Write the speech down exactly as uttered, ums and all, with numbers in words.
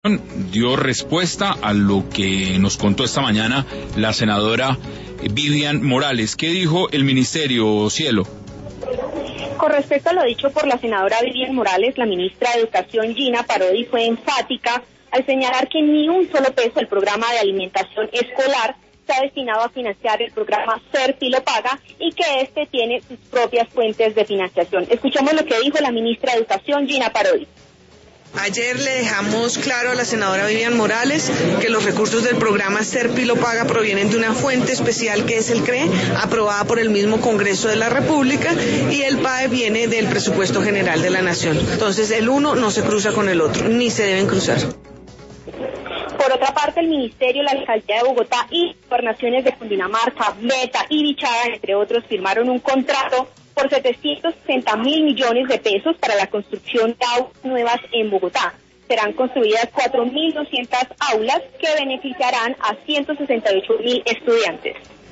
dio respuesta a lo que nos contó esta mañana la senadora Vivian Morales. ¿Qué dijo el ministerio, Cielo? Con respecto a lo dicho por la senadora Vivian Morales, la ministra de Educación, Gina Parodi, fue enfática al señalar que ni un solo peso del programa de alimentación escolar está destinado a financiar el programa SER Si Lo Paga y que este tiene sus propias fuentes de financiación. Escuchamos lo que dijo la ministra de Educación, Gina Parodi. Ayer le dejamos claro a la senadora Vivian Morales que los recursos del programa SER Si Lo Paga provienen de una fuente especial que es el C R E, aprobada por el mismo Congreso de la República, y el P A E viene del presupuesto general de la Nación. Entonces el uno no se cruza con el otro, ni se deben cruzar. Por otra parte, el Ministerio, la Alcaldía de Bogotá y gobernaciones de Cundinamarca, Meta y Bichada, entre otros, firmaron un contrato por setecientos sesenta mil millones de pesos para la construcción de aulas nuevas en Bogotá. Serán construidas cuatro mil doscientas aulas que beneficiarán a ciento sesenta y ocho mil estudiantes.